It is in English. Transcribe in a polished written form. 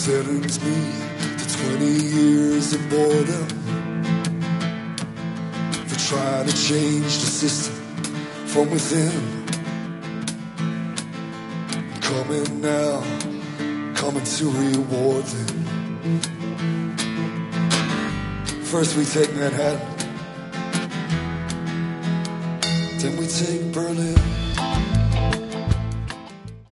Sentence me to 20 years of boredom for trying to change the system from within. Coming now, coming to reward them. First we take Manhattan, then we take Berlin.